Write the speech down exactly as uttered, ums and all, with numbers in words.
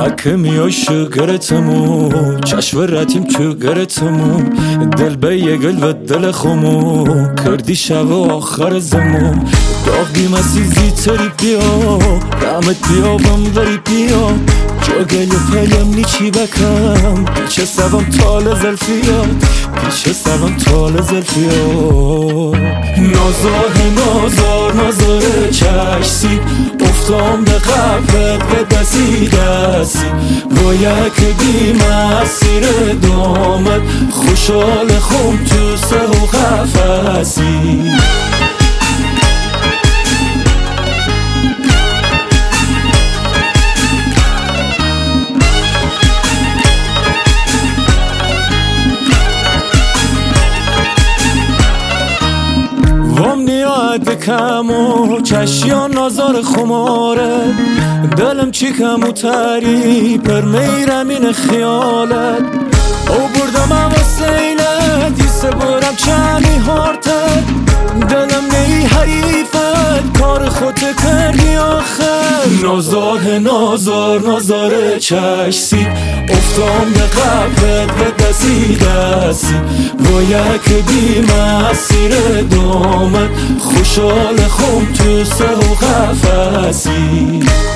حکمی شگرتمو چشم رتیم چگرتمو دل به یه گل و دل خمو کردی شب آخر زمو داغ بیمسیزی تری بیا رحمت بیا بمبری بیا جا گل پلیم نیچی بکم پیچه سبم تال زلفیات پیچه سبم تال زلفیات نازار نازار نازار چشسی افتام به قبلت به دستی دستی با یک بی مسیر دامت خوشحال خم تو سه و قفصی وام نیاد کم و چشیان نازار خماره دلم چی کم و تری پر میرم این خیالت او بردم اواسینت دیسه برم چمی هارتر دلم نی حریفت کار خودت کردی آخر نازار نازار نازار چشسی افتام به قبلت به دستی دستی با یک بی مسیر دامت خوشحال خم تو سه و قفصی